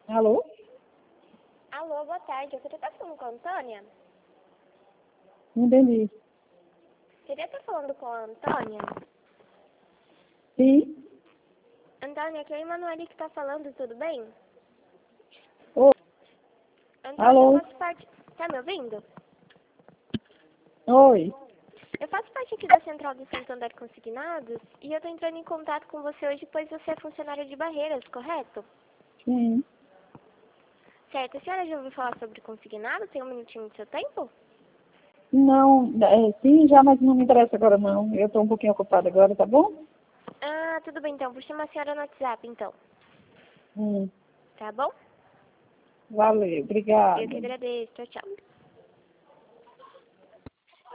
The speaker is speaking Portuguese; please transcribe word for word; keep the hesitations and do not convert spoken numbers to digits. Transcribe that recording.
Alô? Alô, boa tarde. Eu queria estar falando com a Antônia. Não entendi. Queria estar falando com a Antônia. Sim? Antônia, aqui é a Emanuele que está falando, tudo bem? Ô, Antônia, alô? eu faço parte... Tá me ouvindo? Oi. Eu faço parte aqui da Central do Santander Consignados e eu tô entrando em contato com você hoje, pois você é funcionária de Barreiras, correto? Sim. Certo. A senhora já ouviu falar sobre consignado? Tem um minutinho do seu tempo? Não, é, sim, já, mas não me interessa agora não. Eu estou um pouquinho ocupada agora, tá bom? Ah, tudo bem então. Vou chamar a senhora no WhatsApp, então. Hum, Tá bom? valeu, Eu que obrigada. agradeço. Tchau, tchau.